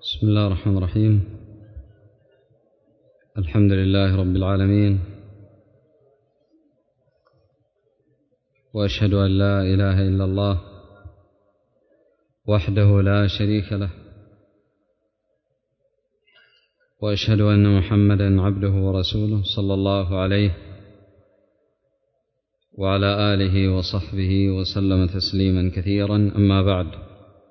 بسم الله الرحمن الرحيم. الحمد لله رب العالمين، وأشهد أن لا إله إلا الله وحده لا شريك له، وأشهد أن محمدا عبده ورسوله صلى الله عليه وعلى آله وصحبه وسلم تسليما كثيرا. أما بعد،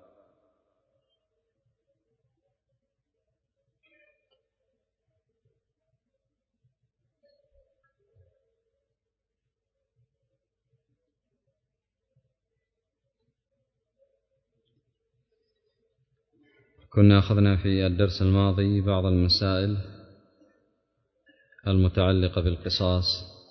كنا أخذنا في الدرس الماضي بعض المسائل المتعلقة بالقصاص،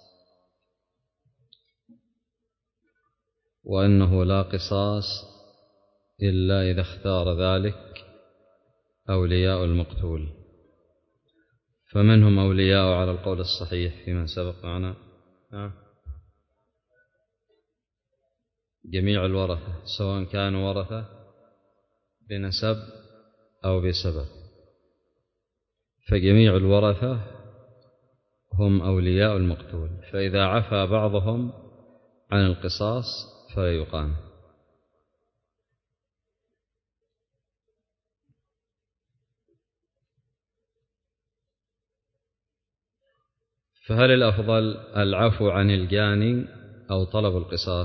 وأنه لا قصاص إلا إذا اختار ذلك أولياء المقتول. فمن هم أولياء على القول الصحيح فيما سبق معنا؟ جميع الورثة، سواء كانوا ورثة بنسب أو بسبب، فجميع الورثة هم أولياء المقتول، فإذا عفى بعضهم عن القصاص فلا يقام. فهل الأفضل العفو عن الجاني أو طلب القصاص؟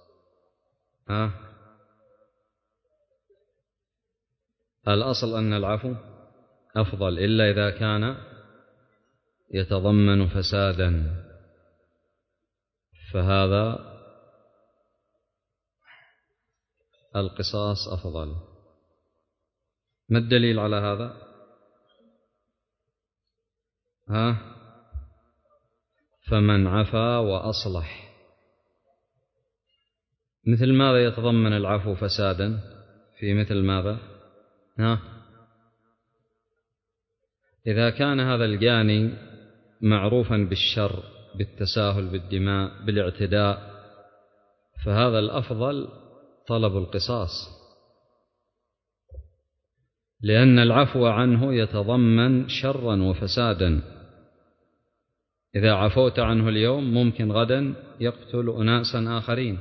الأصل أن العفو أفضل، إلا إذا كان يتضمن فسادا، فهذا القصاص أفضل. ما الدليل على هذا؟ فمن عفا وأصلح. مثل ماذا يتضمن العفو فسادا؟ في مثل ماذا؟ إذا كان هذا الجاني معروفا بالشر، بالتساهل بالدماء، بالاعتداء، فهذا الأفضل طلب القصاص، لأن العفو عنه يتضمن شرا وفسادا. إذا عفوت عنه اليوم ممكن غدا يقتل أناسا آخرين.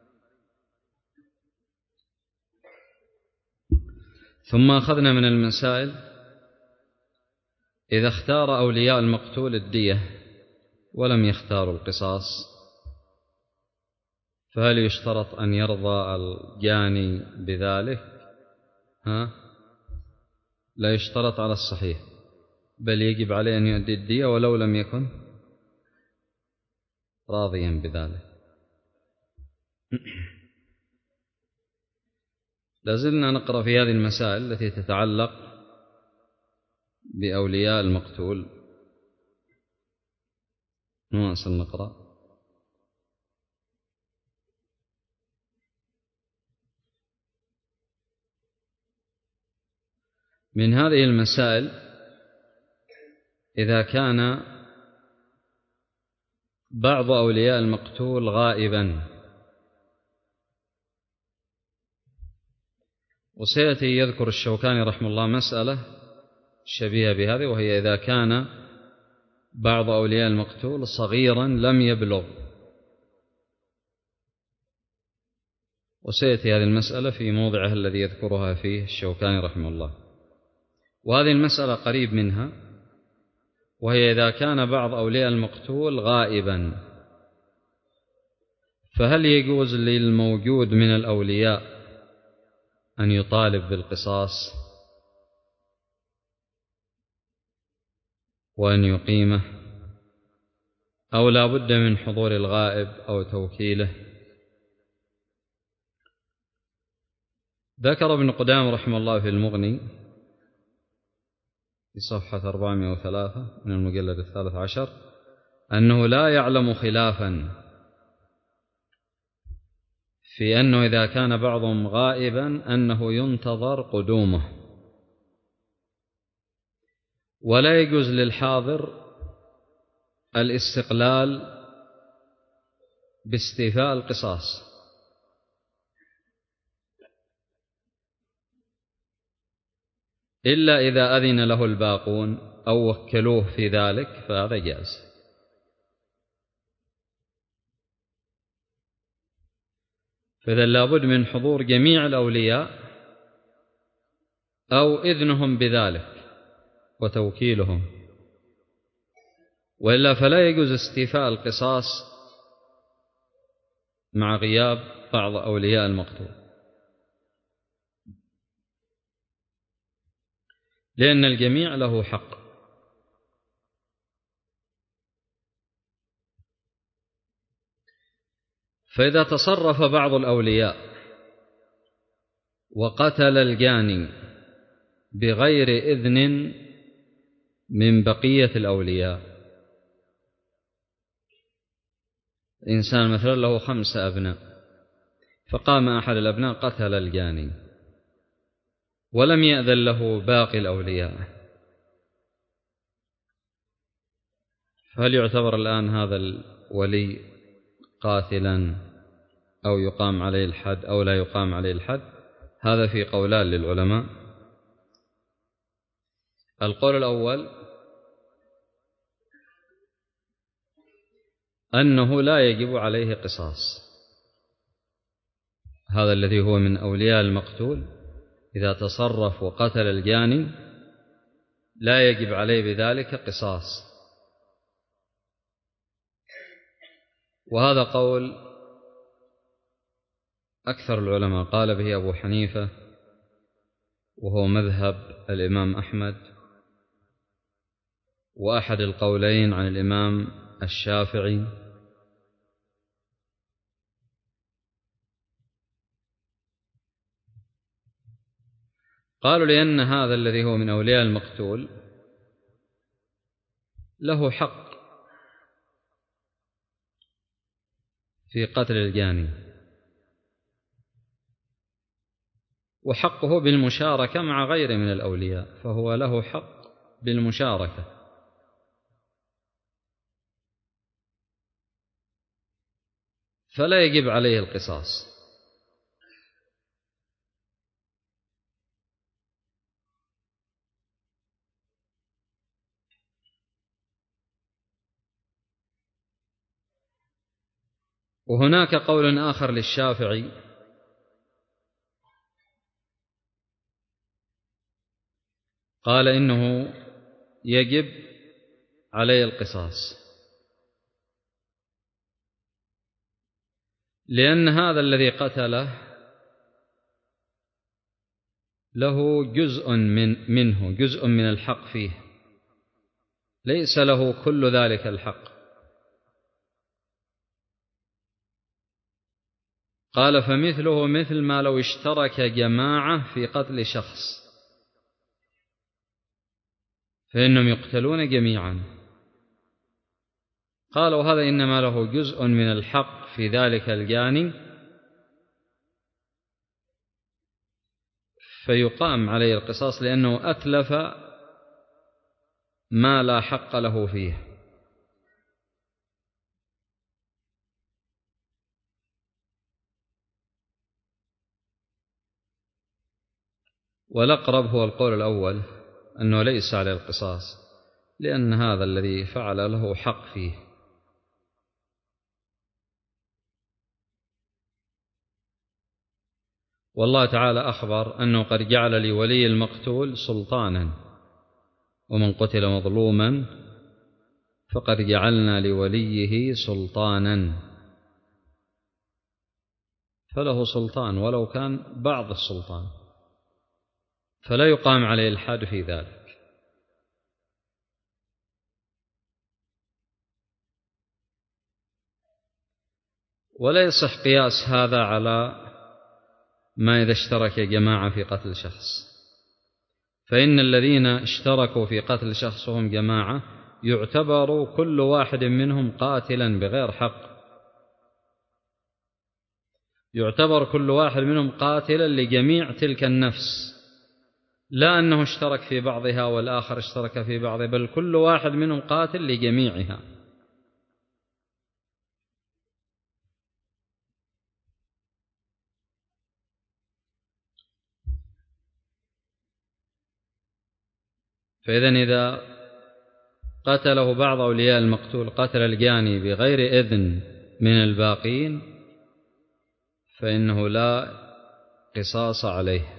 ثم أخذنا من المسائل إذا اختار أولياء المقتول الدية ولم يختاروا القصاص، فهل يشترط أن يرضى الجاني بذلك؟ لا يشترط على الصحيح، بل يجب عليه أن يؤدي الدية ولو لم يكن راضيا بذلك. لازلنا نقرأ في هذه المسائل التي تتعلق بأولياء المقتول. نواصل نقرأ. من هذه المسائل إذا كان بعض أولياء المقتول غائبا، وسيأتي يذكر الشوكاني رحمه الله مسألة شبيهة بهذه، وهي إذا كان بعض أولياء المقتول صغيرا لم يبلغ، وسيأتي هذه المسألة في موضعها الذي يذكرها فيه الشوكاني رحمه الله. وهذه المسألة قريب منها، وهي إذا كان بعض أولياء المقتول غائبا، فهل يجوز للموجود من الأولياء أن يطالب بالقصاص وأن يقيمه، أو لا بد من حضور الغائب أو توكيله؟ ذكر ابن قدامة رحمه الله في المغني في صفحة 403 من المجلد 13 أنه لا يعلم خلافا في أنه إذا كان بعضهم غائبا أنه ينتظر قدومه، ولا يجوز للحاضر الاستقلال باستيفاء القصاص. إلا إذا أذن له الباقون أو وكلوه في ذلك فهذا جائز. فإذا لابد من حضور جميع الأولياء أو إذنهم بذلك وتوكيلهم، وإلا فلا يجوز استيفاء القصاص مع غياب بعض أولياء المقتول، لأن الجميع له حق. فإذا تصرف بعض الأولياء وقتل الجاني بغير إذن من بقية الأولياء، إنسان مثلا له 5 أبناء، فقام أحد الأبناء قتل الجاني ولم يأذن له باقي الأولياء، فهل يعتبر الآن هذا الولي قاتلا أو يقام عليه الحد أو لا يقام عليه الحد؟ هذا في قولان للعلماء. القول الأول أنه لا يجب عليه قصاص، هذا الذي هو من أولياء المقتول إذا تصرف وقتل الجاني لا يجب عليه بذلك قصاص، وهذا قول أكثر العلماء، قال به أبو حنيفة وهو مذهب الإمام أحمد، وأحد القولين عن الإمام الشافعي. قالوا لأن هذا الذي هو من أولياء المقتول له حق في قتل الجاني، وحقه بالمشاركة مع غيره من الأولياء، فهو له حق بالمشاركة، فلا يجب عليه القصاص. وهناك قول آخر للشافعي قال إنه يجب عليه القصاص، لأن هذا الذي قتله له جزء من الحق فيه، ليس له كل ذلك الحق. قال فمثله مثل ما لو اشترك جماعة في قتل شخص فإنهم يقتلون جميعا. قالوا هذا إنما له جزء من الحق في ذلك الجاني فيقام عليه القصاص لأنه أتلف ما لا حق له فيه. والأقرب هو القول الأول أنه ليس عليه القصاص، لأن هذا الذي فعل له حق فيه. والله تعالى أخبر أنه قد جعل لولي المقتول سلطانا، ومن قتل مظلوما فقد جعلنا لوليه سلطانا، فله سلطان ولو كان بعض السلطان، فلا يقام عليه الحد في ذلك. ولا يصح قياس هذا على ما إذا اشترك جماعة في قتل شخص، فإن الذين اشتركوا في قتل شخص وهم جماعة يعتبر كل واحد منهم قاتلا بغير حق، يعتبر كل واحد منهم قاتلا لجميع تلك النفس، لا أنه اشترك في بعضها والآخر اشترك في بعضها، بل كل واحد منهم قاتل لجميعها. فإذا إذا قتله بعض أولياء المقتول قتل الجاني بغير إذن من الباقين فإنه لا قصاص عليه.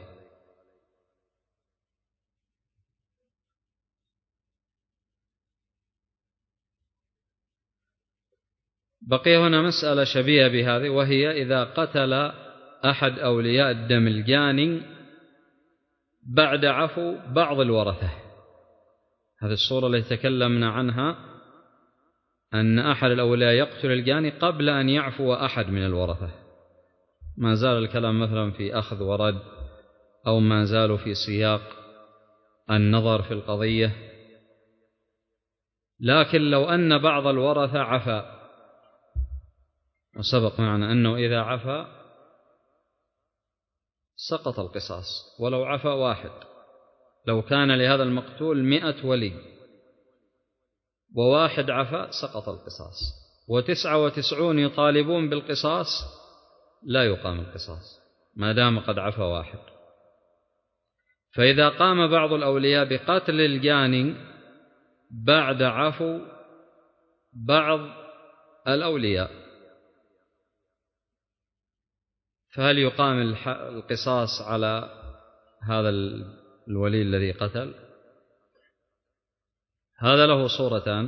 بقي هنا مسألة شبيهة بهذه، وهي إذا قتل أحد أولياء الدم الجاني بعد عفو بعض الورثة. هذه الصورة التي تكلمنا عنها، أن أحد الأولياء يقتل الجاني قبل أن يعفو أحد من الورثة. ما زال الكلام مثلا في أخذ ورد، أو ما زالوا في سياق النظر في القضية. لكن لو أن بعض الورثة عفا، وسبق معنا أنه إذا عفا سقط القصاص ولو عفا واحد. لو كان لهذا المقتول 100 ولي وواحد عفا سقط القصاص، 99 يطالبون بالقصاص لا يقام القصاص ما دام قد عفا واحد. فإذا قام بعض الأولياء بقتل الجاني بعد عفو بعض الأولياء، فهل يقام القصاص على هذا الولي الذي قتل؟ هذا له صورتان.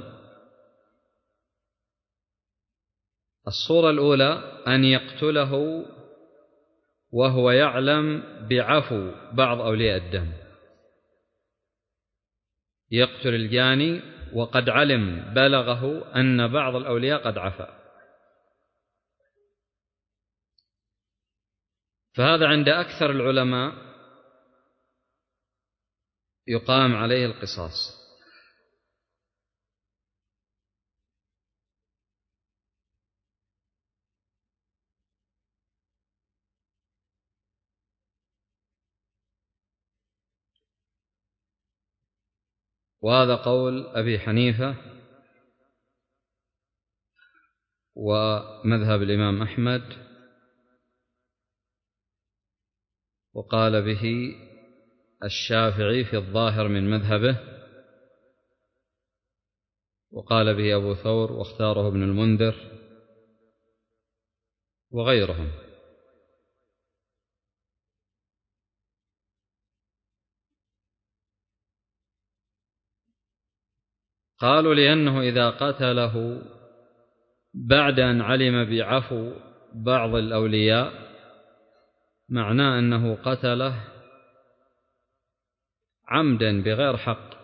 الصورة الأولى أن يقتله وهو يعلم بعفو بعض أولياء الدم، يقتل الجاني وقد علم بلغه أن بعض الأولياء قد عفا، فهذا عند أكثر العلماء يقام عليه القصاص. وهذا قول أبي حنيفة ومذهب الإمام أحمد، وقال به الشافعي في الظاهر من مذهبه، وقال به أبو ثور، واختاره ابن المنذر وغيرهم. قالوا لأنه إذا قتله بعد أن علم بعفو بعض الأولياء معناه أنه قتله عمدا بغير حق.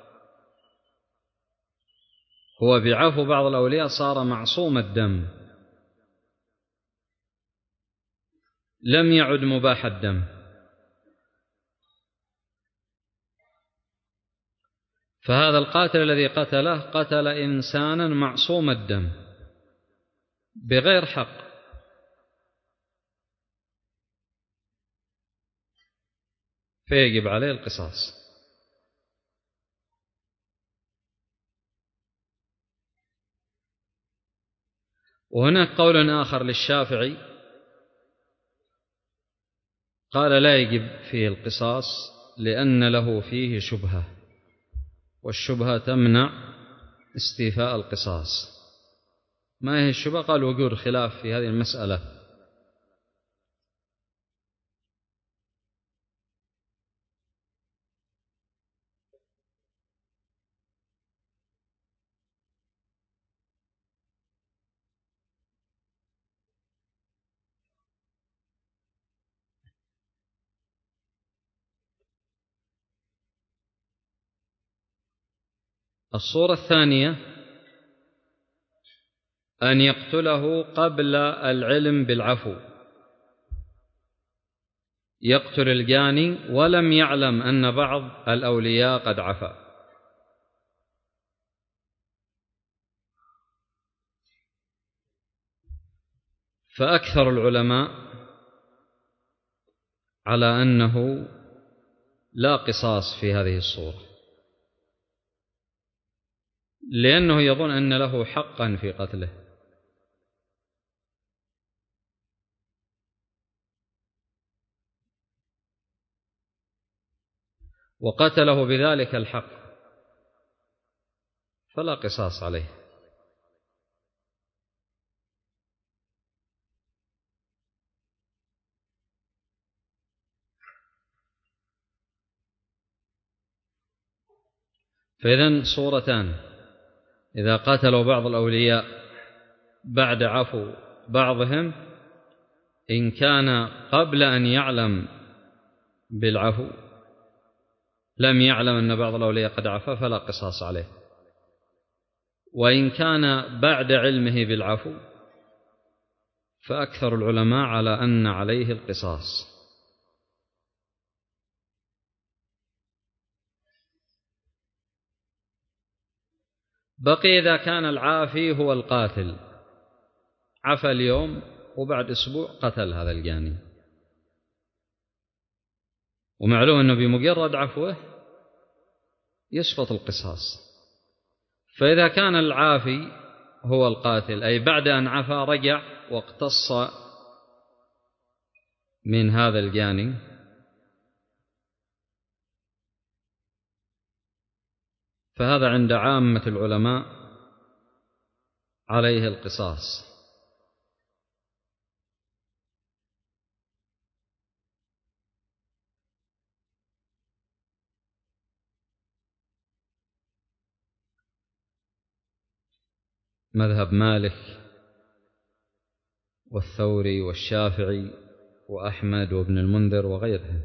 هو بعفو بعض الأولياء صار معصوم الدم، لم يعد مباح الدم. فهذا القاتل الذي قتله قتل إنسانا معصوم الدم بغير حق، فيجب عليه القصاص. وهناك قول آخر للشافعي قال لا يجب فيه القصاص لأن له فيه شبهة، والشبهة تمنع استيفاء القصاص. ما هي الشبهة؟ قال وجود خلاف في هذه المسألة. الصورة الثانية أن يقتله قبل العلم بالعفو، يقتل الجاني ولم يعلم أن بعض الأولياء قد عفا، فأكثر العلماء على أنه لا قصاص في هذه الصورة، لأنه يظن أن له حقا في قتله، وقتله بذلك الحق. فلا قصاص عليه. فإذن صورتان: إذا قاتلوا بعض الأولياء بعد عفو بعضهم، إن كان قبل أن يعلم بالعفو لم يعلم أن بعض الأولياء قد عفا فلا قصاص عليه، وإن كان بعد علمه بالعفو فأكثر العلماء على أن عليه القصاص. بقي إذا كان العافي هو القاتل، عفى اليوم وبعد أسبوع قتل هذا الجاني، ومعلوم أنه بمجرد عفوه يسقط القصاص. فإذا كان العافي هو القاتل، أي بعد أن عفى رجع واقتص من هذا الجاني، فهذا عند عامة العلماء عليه القصاص. مذهب مالك والثوري والشافعي وأحمد وابن المنذر وغيرهم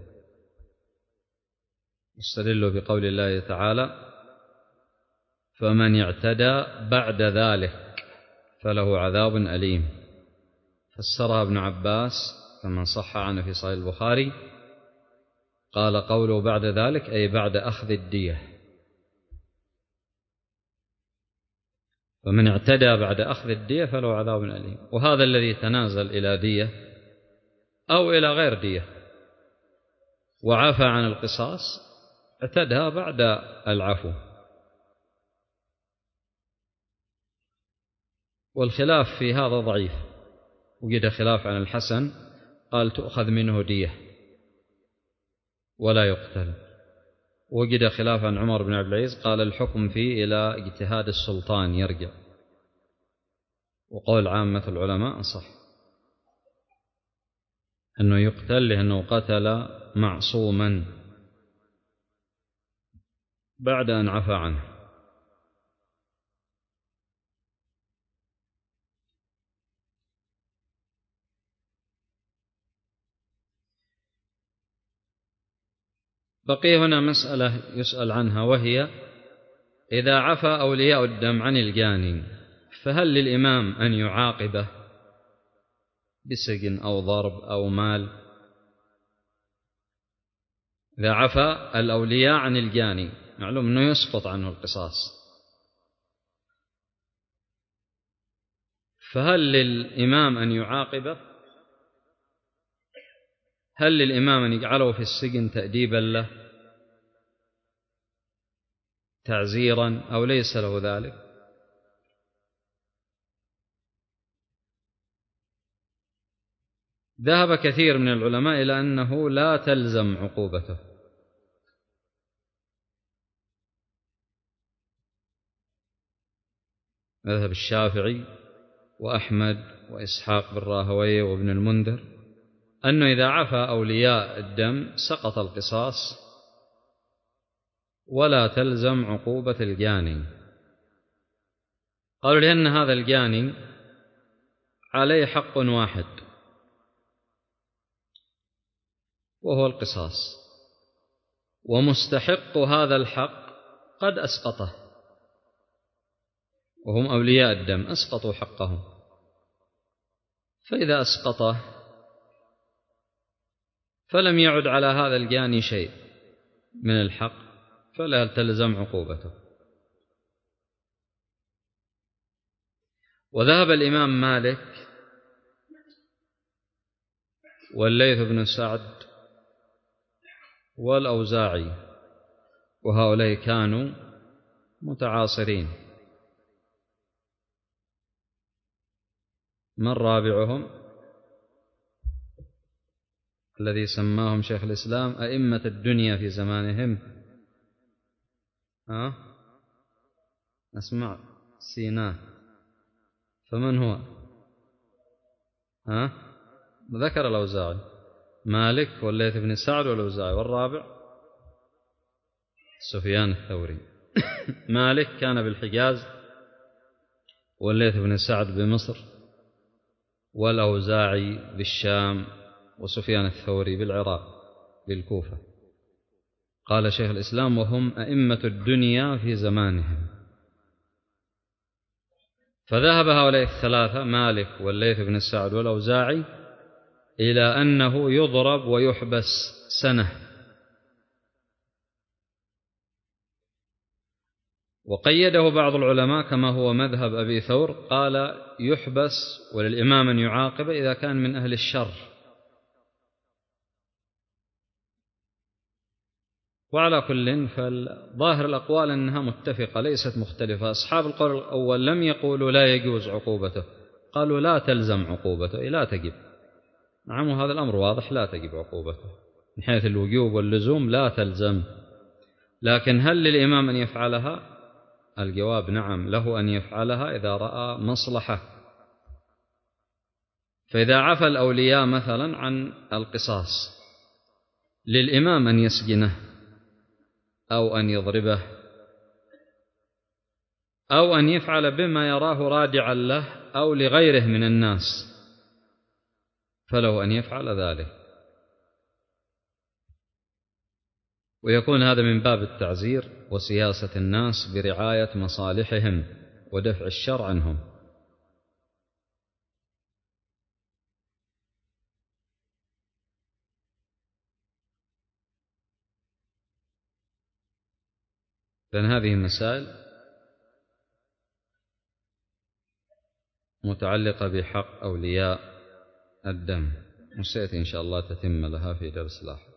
استدلوا بقول الله تعالى: فمن اعتدى بعد ذلك فله عذاب أليم. فسرها ابن عباس كما صح عنه في صحيح البخاري، قال قوله بعد ذلك أي بعد أخذ الدية، فمن اعتدى بعد أخذ الدية فله عذاب أليم. وهذا الذي تنازل إلى دية أو إلى غير دية وعفى عن القصاص اعتدى بعد العفو. والخلاف في هذا ضعيف، وجد خلاف عن الحسن قال تؤخذ منه دية ولا يقتل، وجد خلاف عن عمر بن عبد العزيز قال الحكم فيه إلى اجتهاد السلطان يرجع، وقول عامة العلماء صح أنه يقتل لأنه قتل معصوما بعد أن عفى عنه. بقي هنا مسألة يسأل عنها، وهي إذا عفى أولياء الدم عن الجاني فهل للإمام أن يعاقبه بسجن أو ضرب أو مال؟ إذا عفى الأولياء عن الجاني معلوم أنه يسقط عنه القصاص، فهل للإمام أن يعاقبه؟ هل للإمام أن يجعله في السجن تأديبا له تعزيرا أو ليس له ذلك؟ ذهب كثير من العلماء إلى أنه لا تلزم عقوبته، مذهب الشافعي وأحمد وإسحاق بن راهويه وابن المنذر أنه إذا عفى أولياء الدم سقط القصاص ولا تلزم عقوبة الجاني. قالوا لأن هذا الجاني عليه حق واحد وهو القصاص، ومستحق هذا الحق قد أسقطه، وهم أولياء الدم أسقطوا حقهم، فإذا أسقطه فلم يعد على هذا الجاني شيء من الحق فلا تلزم عقوبته. وذهب الإمام مالك والليث بن سعد والأوزاعي، وهؤلاء كانوا متعاصرين. من رابعهم؟ الذي سماهم شيخ الإسلام أئمة الدنيا في زمانهم، أسمع سيناء، فمن هو؟ ذكر الأوزاعي. مالك والليث بن سعد والأوزاعي، والرابع سفيان الثوري. مالك كان بالحجاز، والليث بن سعد بمصر، والأوزاعي بالشام، وسفيان الثوري بالعراق بالكوفة. قال شيخ الإسلام: وهم أئمة الدنيا في زمانهم. فذهب هؤلاء الثلاثة مالك والليث بن سعد والأوزاعي إلى أنه يضرب ويحبس سنة، وقيده بعض العلماء كما هو مذهب أبي ثور، قال يحبس وللإمام أن يعاقب إذا كان من أهل الشر. وعلى كل، فالظاهر الأقوال أنها متفقة ليست مختلفة. أصحاب القول الأول لم يقولوا لا يجوز عقوبته، قالوا لا تلزم عقوبته، لا تجب. نعم، هذا الأمر واضح، لا تجب عقوبته من حيث الوجوب واللزوم، لا تلزم. لكن هل للإمام أن يفعلها؟ الجواب نعم، له أن يفعلها إذا رأى مصلحة. فإذا عفى الأولياء مثلا عن القصاص، للإمام أن يسجنه أو أن يضربه أو أن يفعل بما يراه رادعا له أو لغيره من الناس، فله أن يفعل ذلك، ويكون هذا من باب التعزير وسياسة الناس برعاية مصالحهم ودفع الشر عنهم. لأن هذه المسائل متعلقة بحق أولياء الدم، وسيأتي إن شاء الله تتم لها في درس لاحق.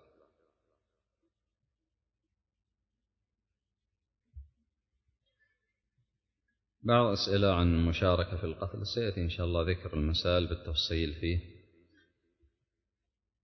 بعض أسئلة عن المشاركة في القتل، سيأتي إن شاء الله ذكر المسائل بالتفصيل فيه.